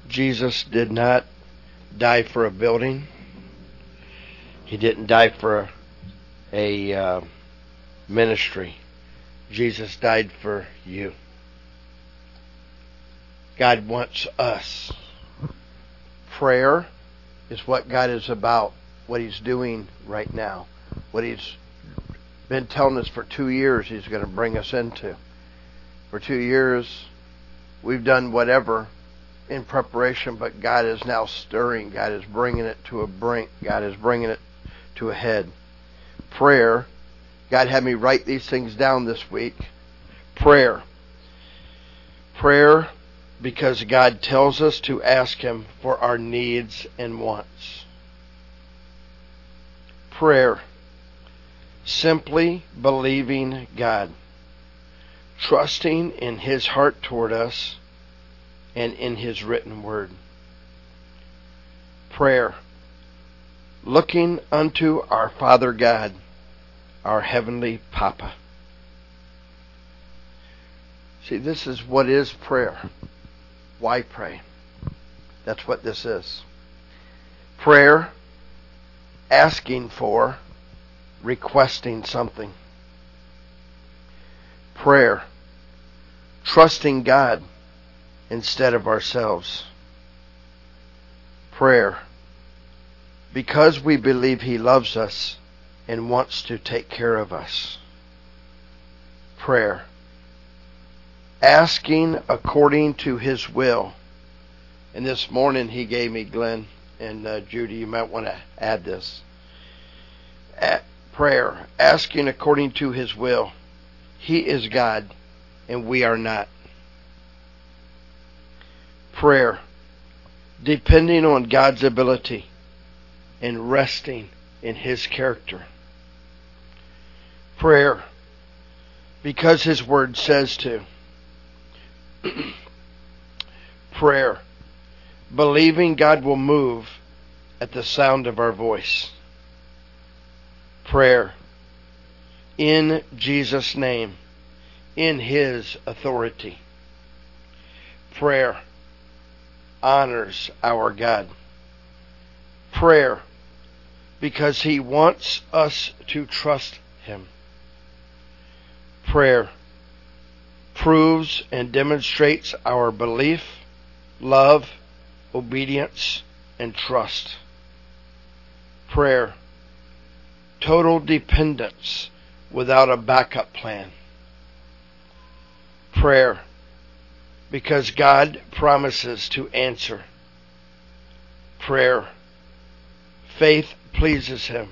Jesus did not die for a building. He didn't die for a ministry. Jesus died for you. God wants us. Prayer is what God is about, what He's doing right now, what He's been telling us for 2 years He's going to bring us into. For 2 years, we've done whatever in preparation, but God is now stirring. God is bringing it to a brink. God is bringing it to a head. Prayer. God had me write these things down this week. Prayer. Prayer, because God tells us to ask Him for our needs and wants. Prayer. Simply believing God. Trusting in His heart toward us and in His written word. Prayer. Looking unto our Father God, our Heavenly Papa. See, this is what is prayer. Why pray? That's what this is. Prayer, asking for, requesting something. Prayer, trusting God instead of ourselves. Prayer, because we believe He loves us and wants to take care of us. Prayer, asking according to His will. And this morning He gave me, Glenn and Judy, you might want to add this. Prayer, asking according to His will. He is God and we are not. Prayer, depending on God's ability and resting in His character. Prayer, because His word says to. Prayer, believing God will move at the sound of our voice. Prayer, in Jesus' name, in His authority. Prayer, honors our God. Prayer, because He wants us to trust Him. Prayer, proves and demonstrates our belief, love, obedience, and trust. Prayer, total dependence without a backup plan. Prayer, because God promises to answer. Prayer, faith pleases Him.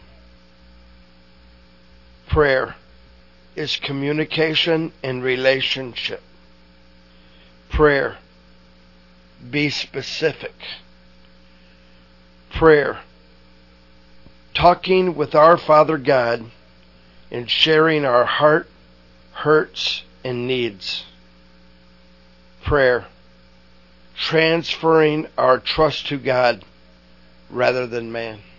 Prayer is communication and relationship. Prayer, be specific. Prayer, talking with our Father God and sharing our heart, hurts, and needs. Prayer, transferring our trust to God rather than man.